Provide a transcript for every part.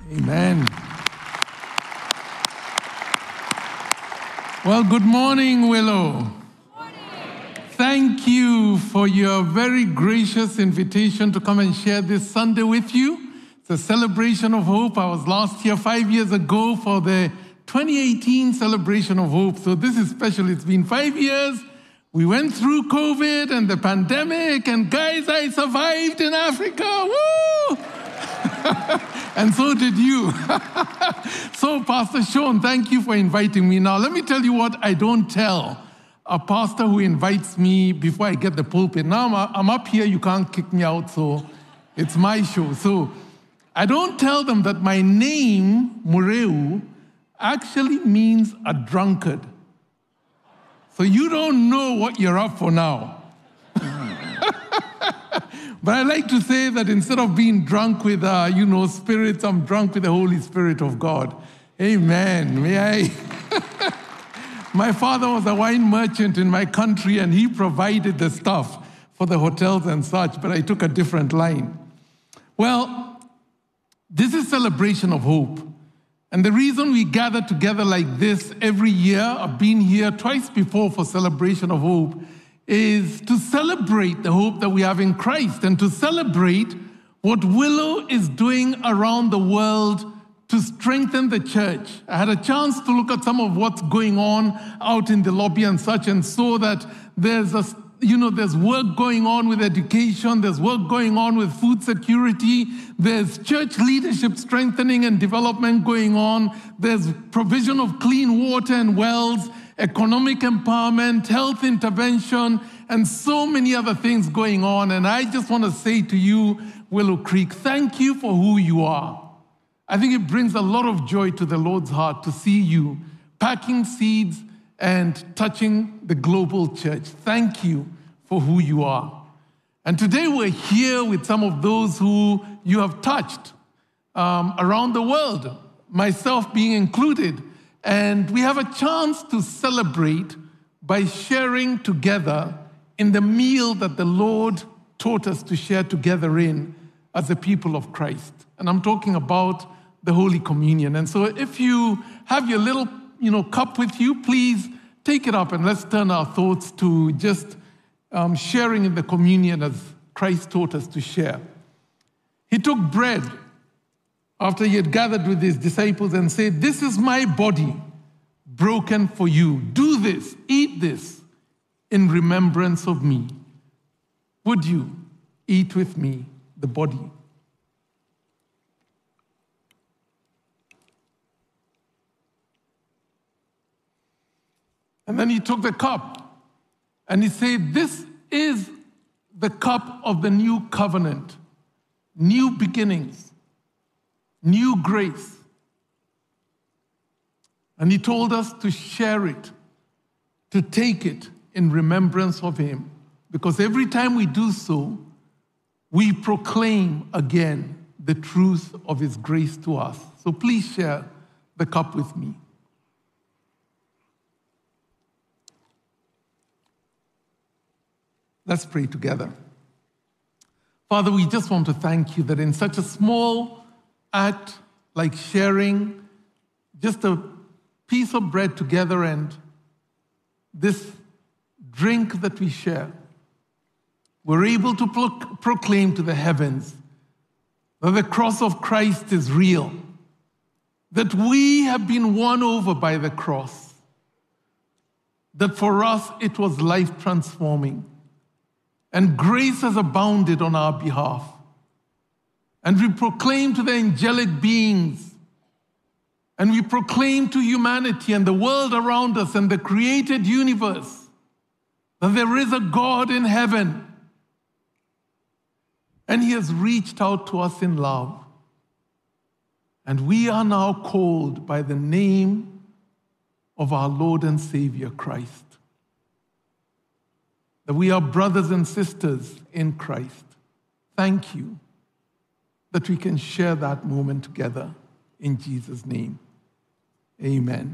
Amen. Well, good morning, Willow. Good morning. Thank you for your very gracious invitation to come and share this Sunday with you. It's a celebration of hope. I was last here 5 years ago for the 2018 celebration of hope. So this is special. It's been 5 years. We went through COVID and the pandemic, and guys, I survived in Africa. Woo! And so did you. So, Pastor Sean, thank you for inviting me. Now, let me tell you what I don't tell a pastor who invites me before I get the pulpit. Now, I'm up here, you can't kick me out, so it's my show. So, I don't tell them that my name, Mureu, actually means a drunkard. So you don't know what you're up for now. But I like to say that instead of being drunk with, spirits, I'm drunk with the Holy Spirit of God. Amen. May I? My father was a wine merchant in my country, and he provided the stuff for the hotels and such, but I took a different line. Well, this is Celebration of Hope. And the reason we gather together like this every year, I've been here twice before for Celebration of Hope, is to celebrate the hope that we have in Christ and to celebrate what Willow is doing around the world to strengthen the church. I had a chance to look at some of what's going on out in the lobby and such, and saw that there's work going on with education, there's work going on with food security, there's church leadership strengthening and development going on, there's provision of clean water and wells, economic empowerment, health intervention, and so many other things going on. And I just want to say to you, Willow Creek, thank you for who you are. I think it brings a lot of joy to the Lord's heart to see you packing seeds and touching the global church. Thank you for who you are. And today we're here with some of those who you have touched around the world, myself being included. And we have a chance to celebrate by sharing together in the meal that the Lord taught us to share together in as a people of Christ. And I'm talking about the Holy Communion. And so if you have your little cup with you, please take it up and let's turn our thoughts to just sharing in the communion as Christ taught us to share. He took bread after he had gathered with his disciples and said, "This is my body broken for you. Do this, eat this in remembrance of me." Would you eat with me the body? And then he took the cup and he said, "This is the cup of the new covenant, new beginnings, new grace." And he told us to share it, to take it in remembrance of him. Because every time we do so, we proclaim again the truth of his grace to us. So please share the cup with me. Let's pray together. Father, we just want to thank you that in such a small act like sharing just a piece of bread together and this drink that we share, we're able to proclaim to the heavens that the cross of Christ is real, that we have been won over by the cross, that for us it was life-transforming, and grace has abounded on our behalf. And we proclaim to the angelic beings, and we proclaim to humanity and the world around us and the created universe that there is a God in heaven, and he has reached out to us in love. And we are now called by the name of our Lord and Savior, Christ. That we are brothers and sisters in Christ. Thank you that we can share that moment together in Jesus' name. Amen.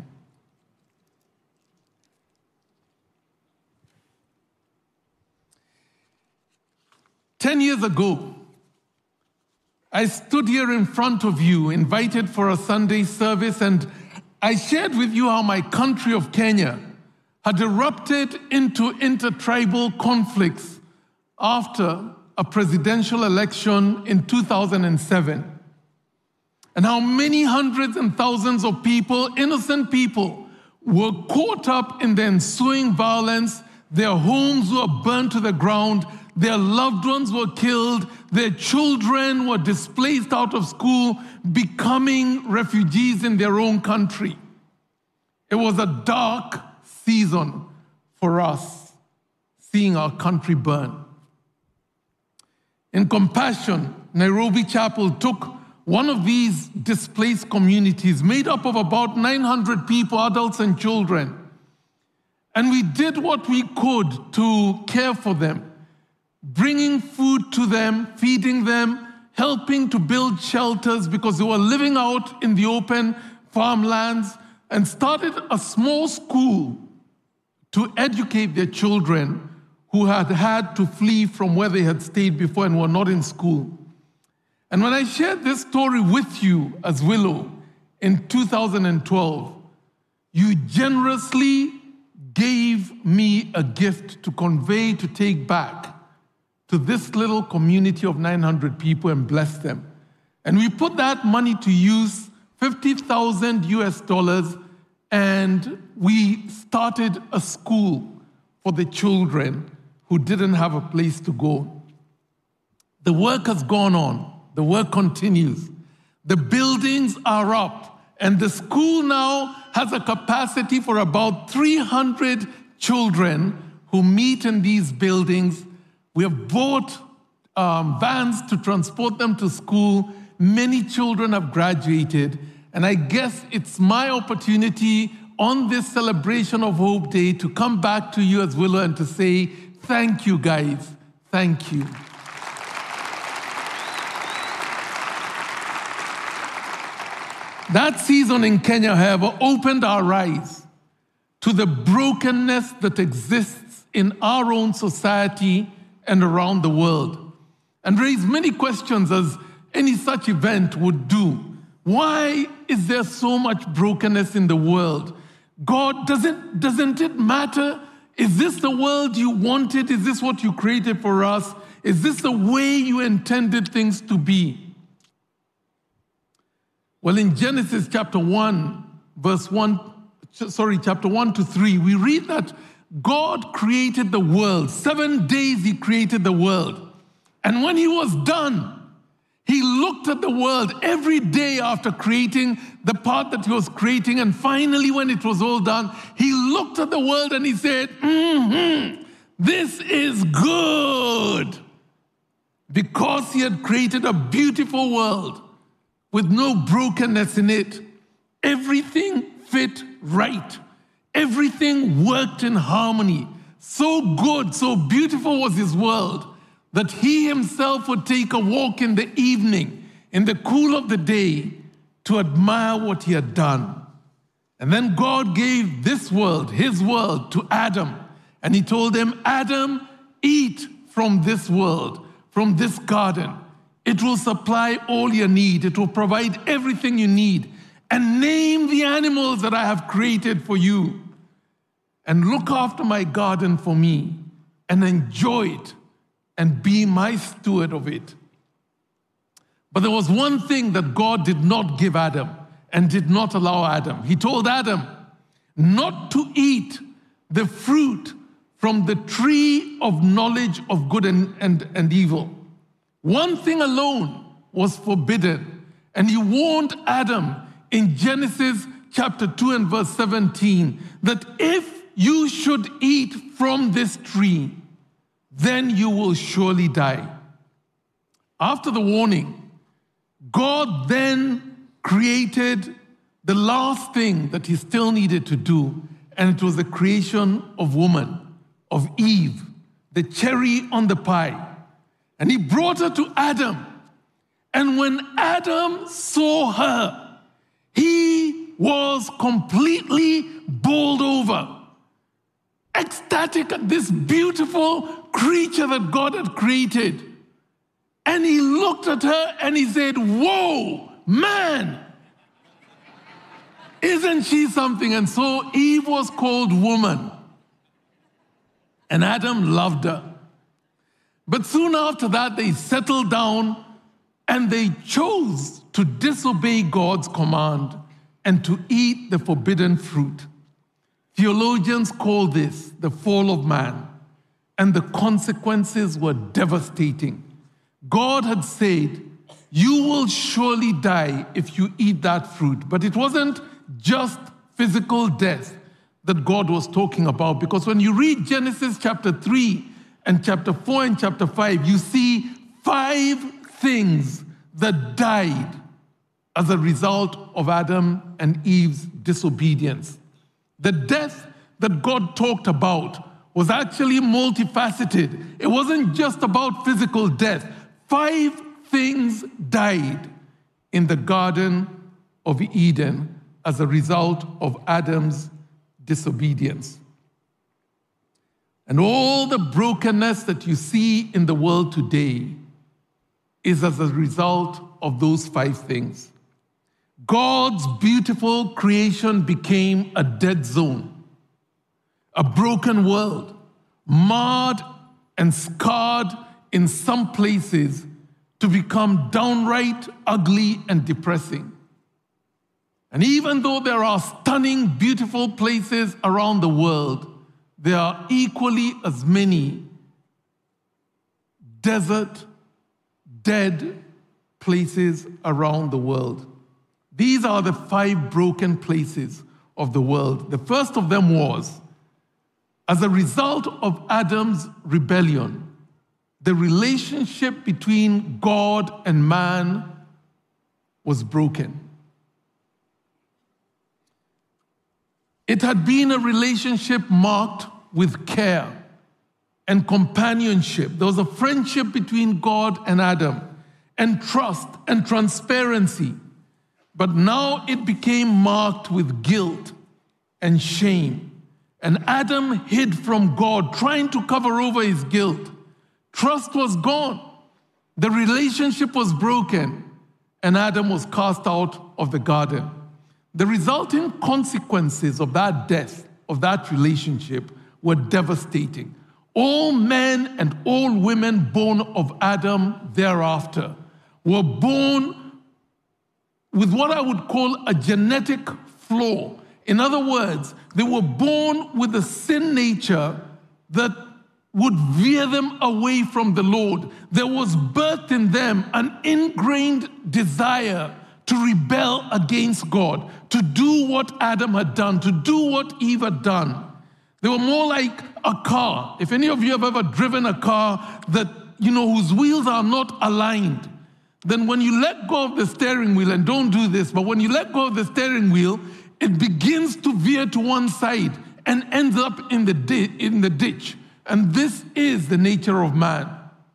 "10 years ago, I stood here in front of you, invited for a Sunday service, and I shared with you how my country of Kenya had erupted into intertribal conflicts after a presidential election in 2007. And how many hundreds and thousands of people, innocent people, were caught up in the ensuing violence. Their homes were burned to the ground. Their loved ones were killed. Their children were displaced out of school, becoming refugees in their own country. It was a dark season for us, seeing our country burn. In compassion, Nairobi Chapel took one of these displaced communities made up of about 900 people, adults and children. And we did what we could to care for them, bringing food to them, feeding them, helping to build shelters because they were living out in the open farmlands, and started a small school to educate their children who had had to flee from where they had stayed before and were not in school. And when I shared this story with you as Willow in 2012, you generously gave me a gift to convey, to take back to this little community of 900 people and bless them. And we put that money to use, $50,000 US, and we started a school for the children who didn't have a place to go. The work has gone on. The work continues. The buildings are up, and the school now has a capacity for about 300 children who meet in these buildings. We have bought vans to transport them to school. Many children have graduated, and I guess it's my opportunity on this celebration of Hope Day to come back to you as Willow and to say, thank you, guys. Thank you. That season in Kenya, however, opened our eyes to the brokenness that exists in our own society and around the world, and raised many questions as any such event would do. Why is there so much brokenness in the world? God, doesn't it matter? Is this the world you wanted? Is this what you created for us? Is this the way you intended things to be? Well, in Genesis chapter 1 to 3, we read that God created the world. 7 days he created the world. And when he was done, he looked at the world every day after creating the part that he was creating. And finally, when it was all done, he looked at the world and he said, this is good. Because he had created a beautiful world with no brokenness in it. Everything fit right. Everything worked in harmony. So good, so beautiful was his world that he himself would take a walk in the evening, in the cool of the day, to admire what he had done. And then God gave this world, his world, to Adam. And he told him, Adam, eat from this world, from this garden. It will supply all your need. It will provide everything you need. And name the animals that I have created for you. And look after my garden for me. And enjoy it. And be my steward of it. But there was one thing that God did not give Adam and did not allow Adam. He told Adam not to eat the fruit from the tree of knowledge of good and evil. One thing alone was forbidden. And he warned Adam in Genesis chapter 2 and verse 17 that if you should eat from this tree, then you will surely die. After the warning, God then created the last thing that he still needed to do, and it was the creation of woman, of Eve, the cherry on the pie. And he brought her to Adam. And when Adam saw her, he was completely bowled over, ecstatic at this beautiful creature that God had created. And he looked at her and he said, whoa, man, isn't she something? And so Eve was called woman. And Adam loved her. But soon after that, they settled down and they chose to disobey God's command and to eat the forbidden fruit. Theologians call this the fall of man, and the consequences were devastating. God had said, you will surely die if you eat that fruit. But it wasn't just physical death that God was talking about, because when you read Genesis chapter 3 and chapter 4 and chapter 5, you see 5 things that died as a result of Adam and Eve's disobedience. The death that God talked about was actually multifaceted. It wasn't just about physical death. 5 things died in the Garden of Eden as a result of Adam's disobedience. And all the brokenness that you see in the world today is as a result of those 5 things. God's beautiful creation became a dead zone, a broken world, marred and scarred in some places to become downright ugly and depressing. And even though there are stunning, beautiful places around the world, there are equally as many desert, dead places around the world. These are the 5 broken places of the world. The first of them was, as a result of Adam's rebellion, the relationship between God and man was broken. It had been a relationship marked with care and companionship. There was a friendship between God and Adam, and trust and transparency. But now it became marked with guilt and shame. And Adam hid from God, trying to cover over his guilt. Trust was gone. The relationship was broken, and Adam was cast out of the garden. The resulting consequences of that death, of that relationship, were devastating. All men and all women born of Adam thereafter were born with what I would call a genetic flaw. In other words, they were born with a sin nature that would veer them away from the Lord. There was birthed in them an ingrained desire to rebel against God, to do what Adam had done, to do what Eve had done. They were more like a car. If any of you have ever driven a car that, whose wheels are not aligned, then when you let go of the steering wheel, and don't do this, but when you let go of the steering wheel, it begins to veer to one side and ends up in the ditch. And this is the nature of man.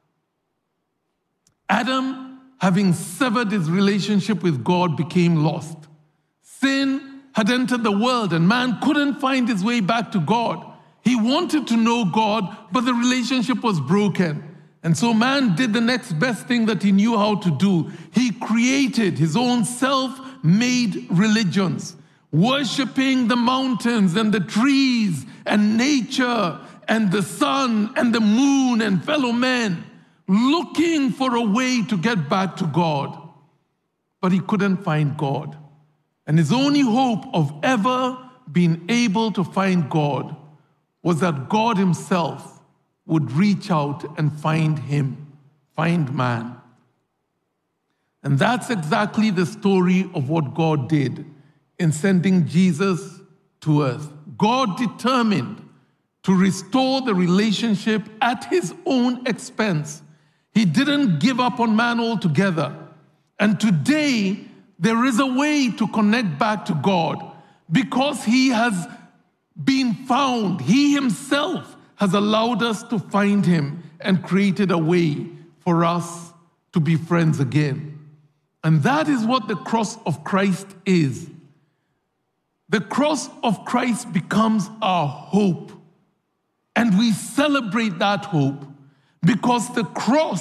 Adam, having severed his relationship with God, became lost. Sin had entered the world, and man couldn't find his way back to God. He wanted to know God, but the relationship was broken. And so man did the next best thing that he knew how to do. He created his own self-made religions, worshiping the mountains and the trees and nature and the sun and the moon and fellow men, looking for a way to get back to God. But he couldn't find God. And his only hope of ever being able to find God was that God himself would reach out and find him, find man. And that's exactly the story of what God did in sending Jesus to earth. God determined to restore the relationship at his own expense. He didn't give up on man altogether. And today, there is a way to connect back to God because he has been found. He himself has allowed us to find him and created a way for us to be friends again. And that is what the cross of Christ is. The cross of Christ becomes our hope. And we celebrate that hope because the cross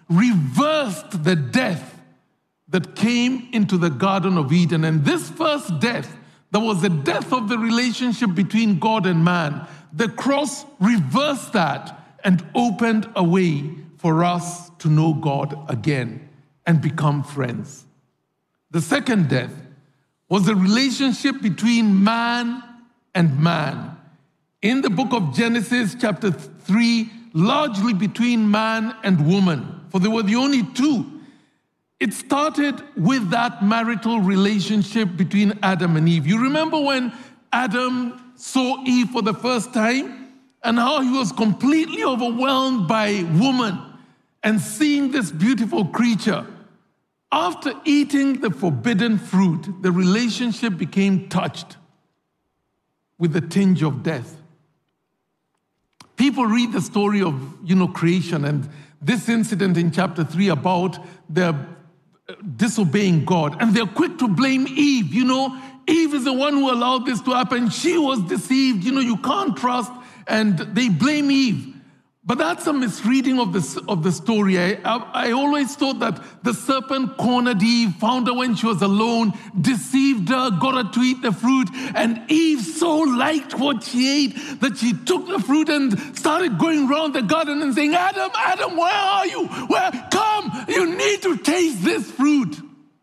reversed the death that came into the Garden of Eden. And this first death, that was the death of the relationship between God and man, the cross reversed that and opened a way for us to know God again and become friends. The second death was the relationship between man and man. In the book of Genesis, chapter 3, largely between man and woman, for there were the only two. It started with that marital relationship between Adam and Eve. You remember when Adam saw Eve for the first time and how he was completely overwhelmed by woman and seeing this beautiful creature. After eating the forbidden fruit, the relationship became touched with a tinge of death. People read the story of, creation and this incident in chapter 3 about the disobeying God, and they're quick to blame Eve. Eve is the one who allowed this to happen. She was deceived. You can't trust, and they blame Eve. But that's a misreading of the story. I always thought that the serpent cornered Eve, found her when she was alone, deceived her, got her to eat the fruit, and Eve so liked what she ate that she took the fruit and started going around the garden and saying, Adam, Adam, where are you? Come, you need to taste this fruit.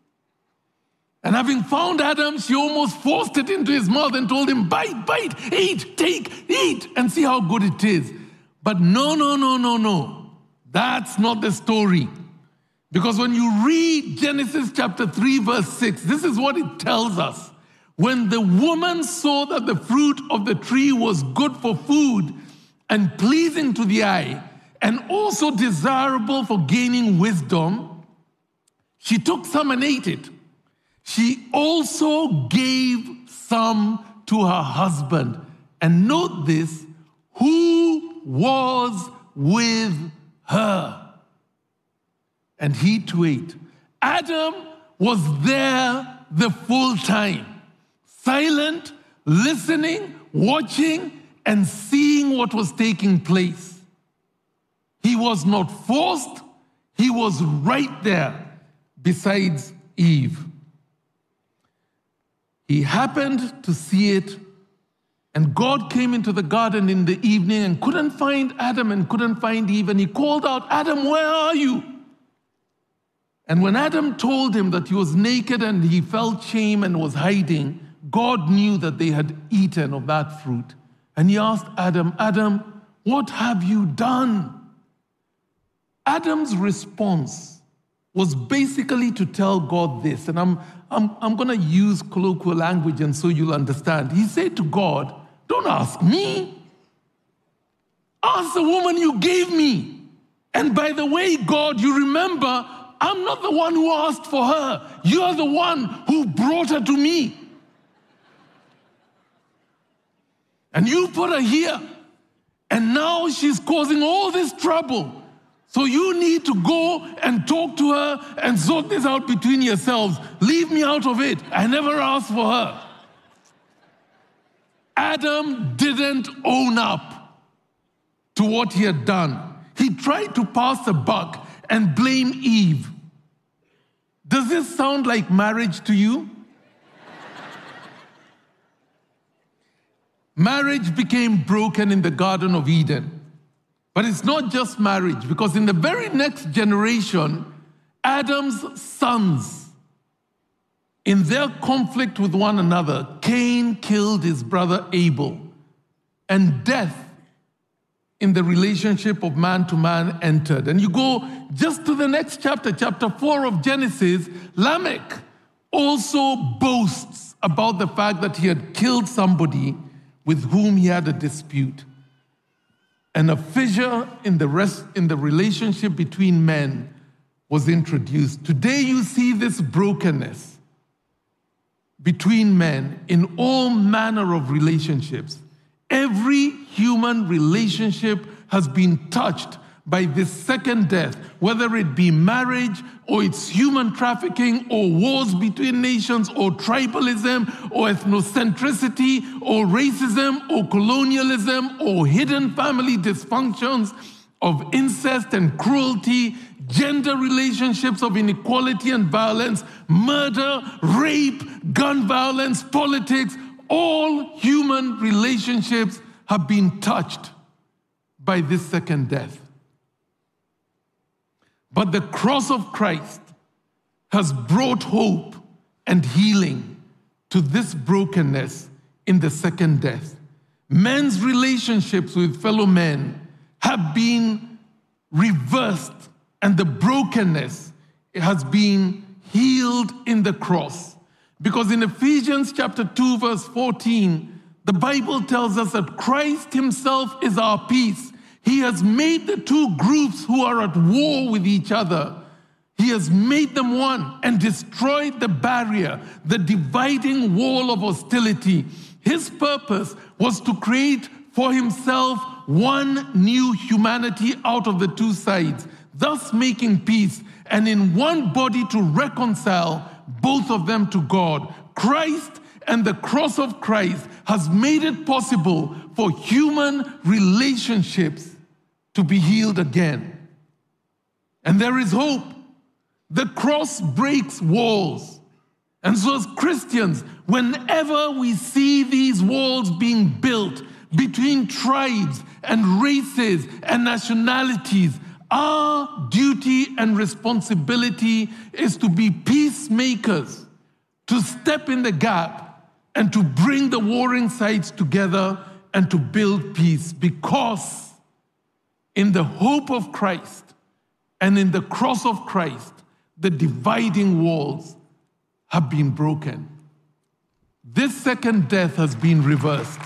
And having found Adam, she almost forced it into his mouth and told him, bite, eat, eat, and see how good it is. But no. That's not the story. Because when you read Genesis chapter 3, verse 6, this is what it tells us. When the woman saw that the fruit of the tree was good for food and pleasing to the eye, and also desirable for gaining wisdom, she took some and ate it. She also gave some to her husband. And note this, who was with her, and he too ate. Adam was there the full time, silent, listening, watching, and seeing what was taking place. He was not forced, he was right there besides Eve. He happened to see it. And God came into the garden in the evening and couldn't find Adam and couldn't find Eve. And he called out, Adam, where are you? And when Adam told him that he was naked and he felt shame and was hiding, God knew that they had eaten of that fruit. And he asked Adam, Adam, what have you done? Adam's response was basically to tell God this. And I'm going to use colloquial language and so you'll understand. He said to God, don't ask me. Ask the woman you gave me. And by the way, God, you remember, I'm not the one who asked for her. You're the one who brought her to me. And you put her here. And now she's causing all this trouble. So you need to go and talk to her and sort this out between yourselves. Leave me out of it. I never asked for her. Adam didn't own up to what he had done. He tried to pass the buck and blame Eve. Does this sound like marriage to you? Marriage became broken in the Garden of Eden. But it's not just marriage, because in the very next generation, Adam's sons, in their conflict with one another, Cain killed his brother Abel, and death in the relationship of man to man entered. And you go just to the next chapter, chapter 4 of Genesis, Lamech also boasts about the fact that he had killed somebody with whom he had a dispute. And a fissure in the relationship between men was introduced. Today you see this brokenness between men in all manner of relationships. Every human relationship has been touched by this second death, whether it be marriage or it's human trafficking or wars between nations or tribalism or ethnocentricity or racism or colonialism or hidden family dysfunctions of incest and cruelty. gender relationships of inequality and violence, murder, rape, gun violence, politics, all human relationships have been touched by this second death. But the cross of Christ has brought hope and healing to this brokenness in the second death. Men's relationships with fellow men have been reversed, and the brokenness has been healed in the cross. Because in Ephesians chapter 2, verse 14, the Bible tells us that Christ himself is our peace. He has made the two groups who are at war with each other, he has made them one and destroyed the barrier, the dividing wall of hostility. His purpose was to create for himself one new humanity out of the two sides, thus making peace, and in one body to reconcile both of them to God. Christ and the cross of Christ has made it possible for human relationships to be healed again. And there is hope. The cross breaks walls. And so as Christians, whenever we see these walls being built between tribes and races and nationalities, our duty and responsibility is to be peacemakers, to step in the gap and to bring the warring sides together and to build peace, because in the hope of Christ and in the cross of Christ, the dividing walls have been broken. This second death has been reversed.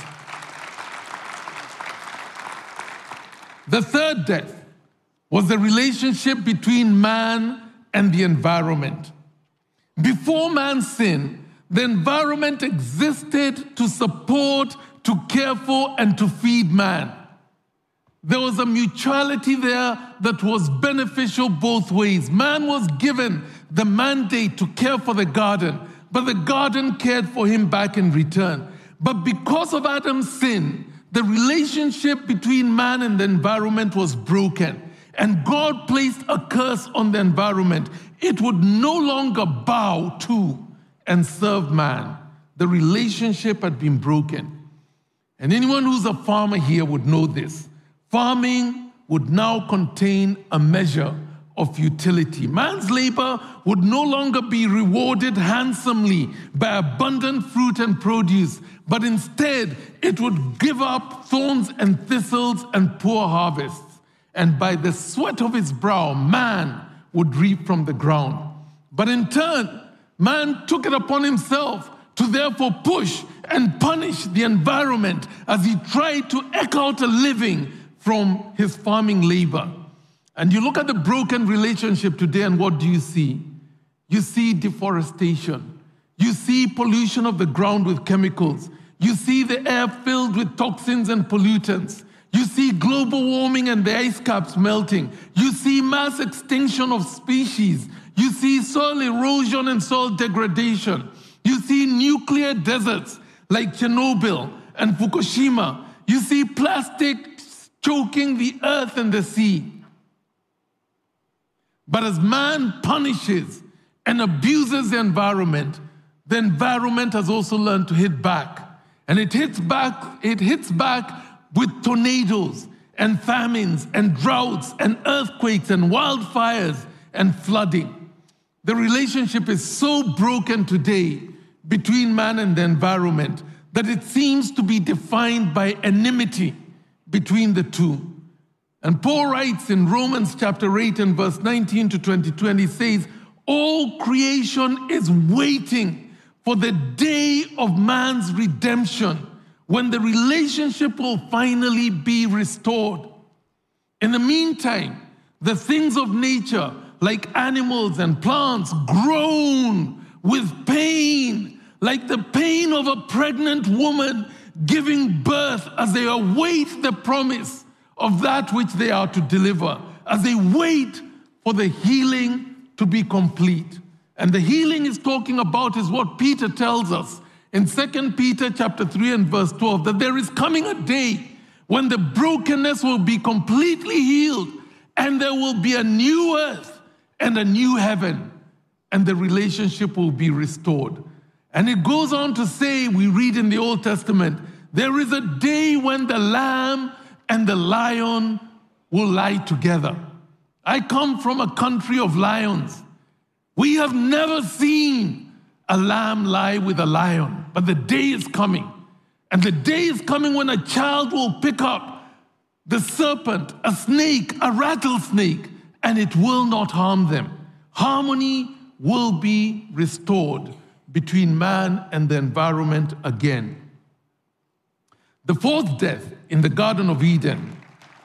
The third death was the relationship between man and the environment. Before man's sin, the environment existed to support, to care for, and to feed man. There was a mutuality there that was beneficial both ways. Man was given the mandate to care for the garden, but the garden cared for him back in return. But because of Adam's sin, the relationship between man and the environment was broken, and God placed a curse on the environment. It would no longer bow to and serve man. The relationship had been broken. And anyone who's a farmer here would know this. Farming would now contain a measure of utility. Man's labor would no longer be rewarded handsomely by abundant fruit and produce, but instead it would give up thorns and thistles and poor harvests. And by the sweat of his brow, man would reap from the ground. But in turn, man took it upon himself to therefore push and punish the environment as he tried to eke out a living from his farming labor. And you look at the broken relationship today, and what do you see? You see deforestation. You see pollution of the ground with chemicals. You see the air filled with toxins and pollutants. You see global warming and the ice caps melting. You see mass extinction of species. You see soil erosion and soil degradation. You see nuclear deserts like Chernobyl and Fukushima. You see plastic choking the earth and the sea. But as man punishes and abuses the environment has also learned to hit back. And it hits back with tornadoes and famines and droughts and earthquakes and wildfires and flooding. The relationship is so broken today between man and the environment that it seems to be defined by enmity between the two. And Paul writes in Romans chapter 8 and verse 19 to 22, and he says, all creation is waiting for the day of man's redemption, when the relationship will finally be restored. In the meantime, the things of nature, like animals and plants, groan with pain, like the pain of a pregnant woman giving birth, as they await the promise of that which they are to deliver, as they wait for the healing to be complete. And the healing is talking about is what Peter tells us in 2 Peter chapter 3 and verse 12, that there is coming a day when the brokenness will be completely healed and there will be a new earth and a new heaven, and the relationship will be restored. And it goes on to say, we read in the Old Testament, there is a day when the lamb and the lion will lie together. I come from a country of lions. We have never seen a lamb lie with a lion, but the day is coming. And the day is coming when a child will pick up the serpent, a snake, a rattlesnake, and it will not harm them. Harmony will be restored between man and the environment again. The fourth death in the Garden of Eden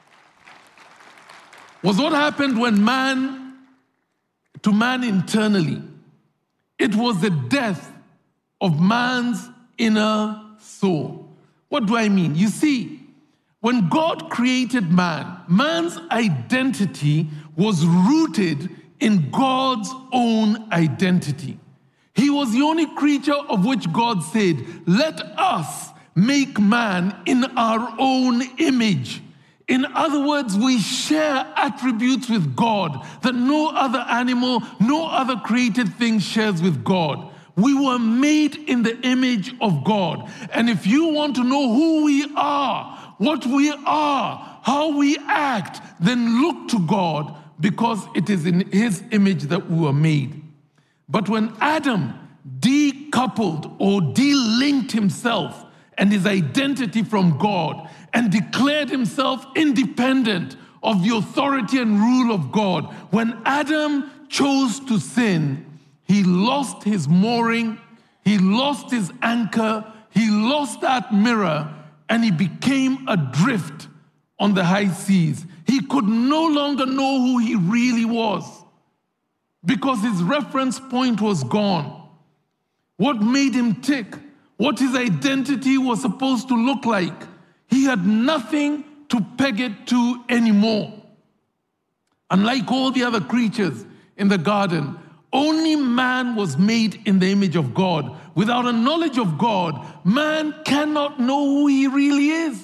was what happened when man internally. It was the death of man's inner soul. What do I mean? You see, when God created man, man's identity was rooted in God's own identity. He was the only creature of which God said, let us make man in our own image. In other words, we share attributes with God that no other animal, no other created thing shares with God. We were made in the image of God. And if you want to know who we are, what we are, how we act, then look to God, because it is in his image that we were made. But when Adam decoupled or delinked himself and his identity from God and declared himself independent of the authority and rule of God, when Adam chose to sin, he lost his mooring, he lost his anchor, he lost that mirror, and he became adrift on the high seas. He could no longer know who he really was because his reference point was gone. What made him tick, what his identity was supposed to look like, he had nothing to peg it to anymore. Unlike all the other creatures in the garden, only man was made in the image of God. Without a knowledge of God, man cannot know who he really is.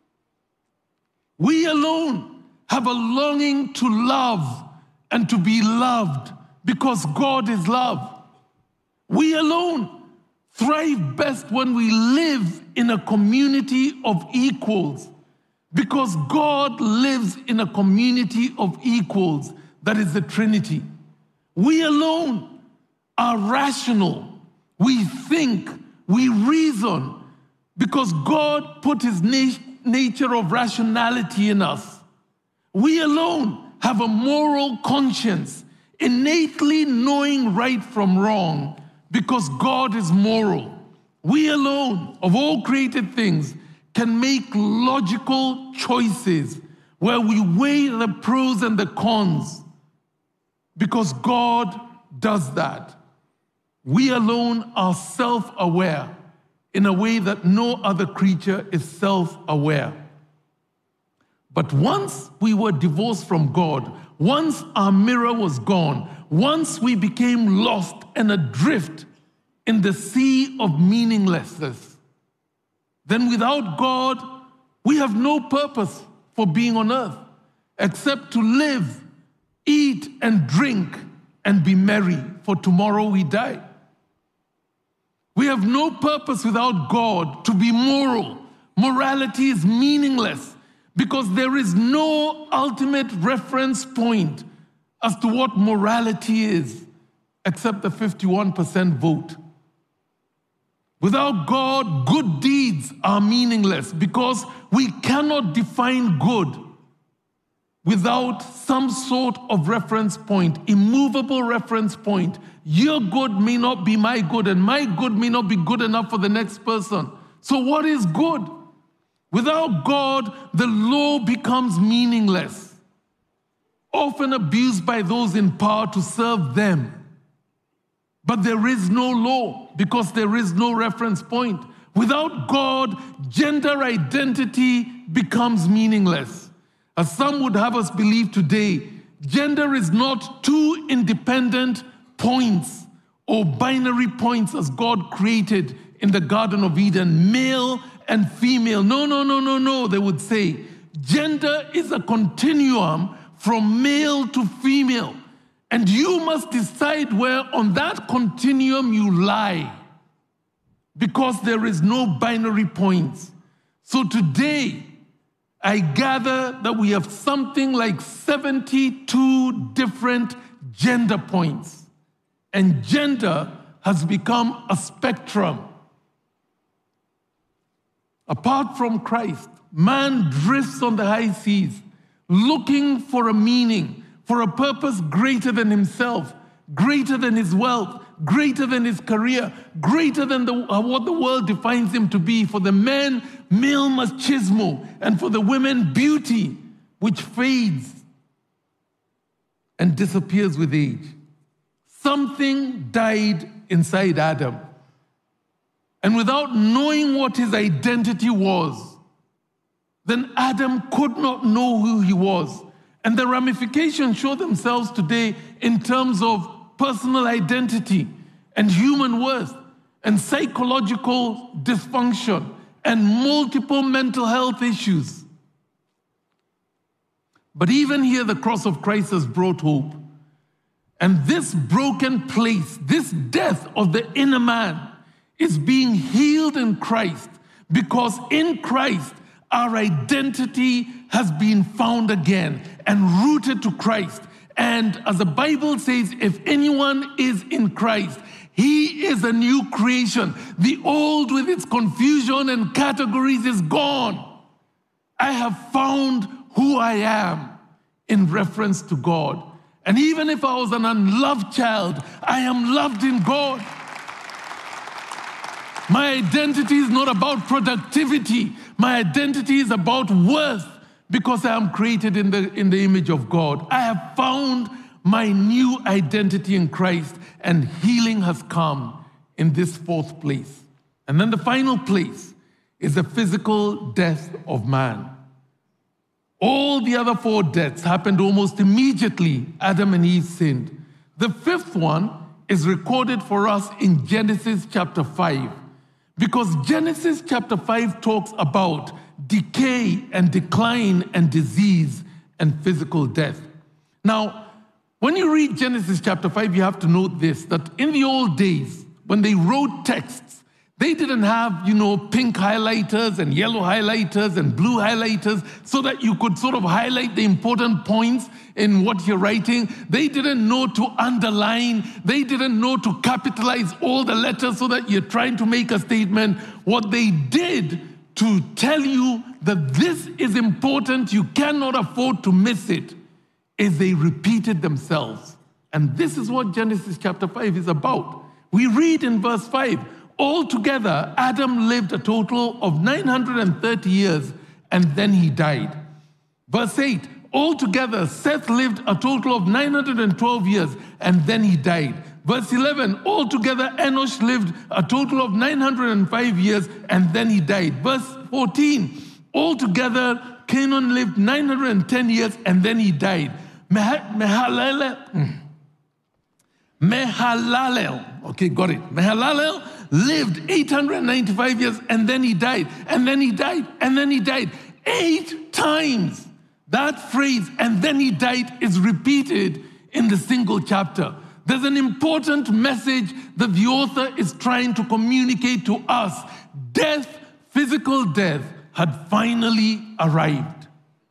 We alone have a longing to love and to be loved because God is love. We alone thrive best when we live in a community of equals because God lives in a community of equals, that is the Trinity. We alone are rational. We think, we reason, because God put his nature of rationality in us. We alone have a moral conscience, innately knowing right from wrong, because God is moral. We alone, of all created things, can make logical choices where we weigh the pros and the cons, because God does that. We alone are self-aware in a way that no other creature is self-aware. But once we were divorced from God, once our mirror was gone, once we became lost and adrift in the sea of meaninglessness, then without God, we have no purpose for being on earth except to live, eat and drink and be merry, for tomorrow we die. We have no purpose without God to be moral. Morality is meaningless because there is no ultimate reference point as to what morality is except the 51% vote. Without God, good deeds are meaningless because we cannot define good without some sort of reference point, immovable reference point. Your good may not be my good, and my good may not be good enough for the next person. So what is good? Without God, the law becomes meaningless, often abused by those in power to serve them. But there is no law because there is no reference point. Without God, gender identity becomes meaningless. As some would have us believe today, gender is not two independent points or binary points as God created in the Garden of Eden, male and female. No, they would say. Gender is a continuum from male to female. And you must decide where on that continuum you lie, because there is no binary points. So today, I gather that we have something like 72 different gender points. And gender has become a spectrum. Apart from Christ, man drifts on the high seas, looking for a meaning, for a purpose greater than himself, greater than his wealth, greater than his career, greater than what the world defines him to be. For the men, male machismo, and for the women, beauty, which fades and disappears with age. Something died inside Adam. And without knowing what his identity was, then Adam could not know who he was. And the ramifications show themselves today in terms of personal identity and human worth and psychological dysfunction and multiple mental health issues. But even here, the cross of Christ has brought hope. And this broken place, this death of the inner man, is being healed in Christ, because in Christ, our identity has been found again and rooted to Christ. And as the Bible says, if anyone is in Christ, he is a new creation. The old with its confusion and categories is gone. I have found who I am in reference to God. And even if I was an unloved child, I am loved in God. My identity is not about productivity. My identity is about worth, because I am created in the image of God. I have found my new identity in Christ, and healing has come in this fourth place. And then the final place is the physical death of man. All the other four deaths happened almost immediately Adam and Eve sinned. The fifth one is recorded for us in Genesis chapter 5. Because Genesis chapter 5 talks about decay and decline and disease and physical death. Now, when you read Genesis chapter 5, you have to note this, that in the old days, when they wrote texts, they didn't have, pink highlighters and yellow highlighters and blue highlighters so that you could sort of highlight the important points in what you're writing. They didn't know to underline. They didn't know to capitalize all the letters so that you're trying to make a statement. What they did to tell you that this is important, you cannot afford to miss it, is they repeated themselves. And this is what Genesis chapter 5 is about. We read in verse 5, altogether, Adam lived a total of 930 years, and then he died. Verse 8, altogether, Seth lived a total of 912 years, and then he died. Verse 11, altogether, Enosh lived a total of 905 years, and then he died. Verse 14, altogether, Canaan lived 910 years, and then he died. Mehalalel, okay, got it. Mehalalel lived 895 years, and then he died, and then he died, and then he died. 8 times that phrase, and then he died, is repeated in the single chapter. There's an important message that the author is trying to communicate to us. Death, physical death, had finally arrived.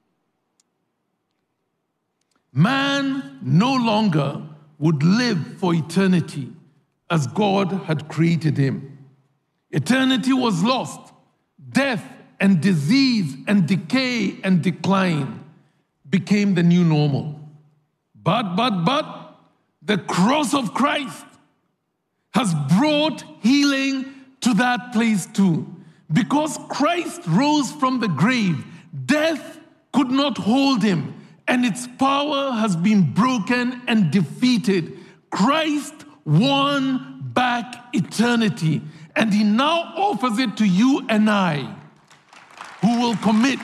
Man no longer would live for eternity as God had created him. Eternity was lost. Death and disease and decay and decline became the new normal. But the cross of Christ has brought healing to that place too. Because Christ rose from the grave, death could not hold him, and its power has been broken and defeated. Christ won back eternity, and he now offers it to you and I, who will commit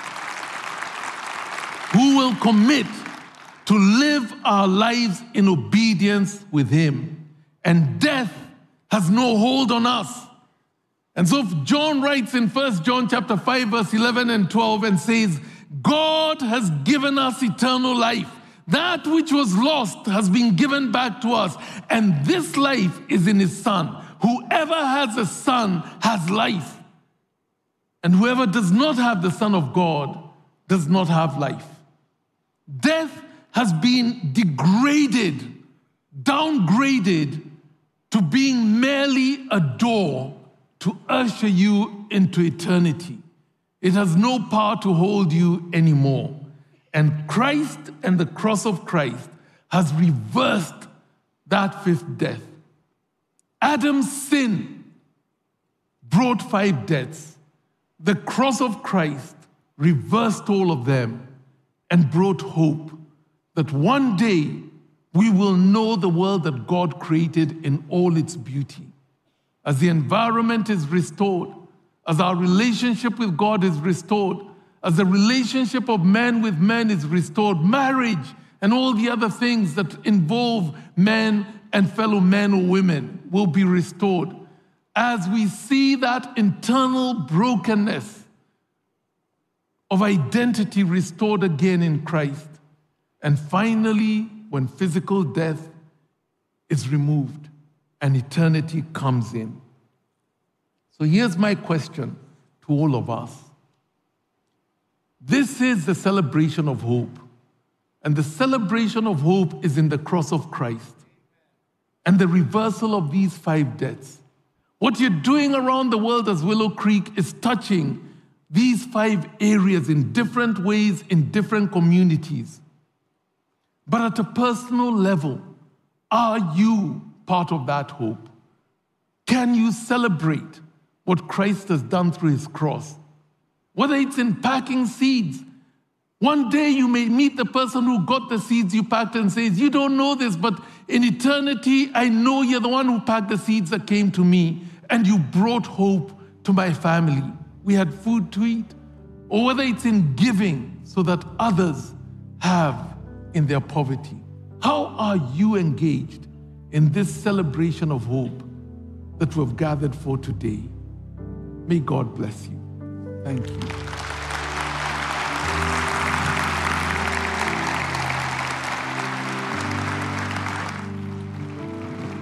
to live our lives in obedience with him. And death has no hold on us. And so John writes in 1 John chapter 5, verse 11 and 12, and says, God has given us eternal life. That which was lost has been given back to us, and this life is in his Son. Whoever has a Son has life, and whoever does not have the Son of God does not have life. Death has been degraded, downgraded to being merely a door to usher you into eternity. It has no power to hold you anymore. And Christ and the cross of Christ has reversed that fifth death. Adam's sin brought 5 deaths. The cross of Christ reversed all of them and brought hope that one day we will know the world that God created in all its beauty. As the environment is restored, as our relationship with God is restored, as the relationship of men with men is restored, marriage and all the other things that involve men and fellow men or women will be restored. As we see that internal brokenness of identity restored again in Christ, and finally, when physical death is removed and eternity comes in. So here's my question to all of us. This is the celebration of hope. And the celebration of hope is in the cross of Christ and the reversal of these 5 deaths. What you're doing around the world as Willow Creek is touching these 5 areas in different ways in different communities. But at a personal level, are you part of that hope? Can you celebrate what Christ has done through his cross? Whether it's in packing seeds. One day you may meet the person who got the seeds you packed and says, you don't know this, but in eternity, I know you're the one who packed the seeds that came to me, and you brought hope to my family. We had food to eat. Or whether it's in giving so that others have in their poverty. How are you engaged in this celebration of hope that we've gathered for today? May God bless you. Thank you.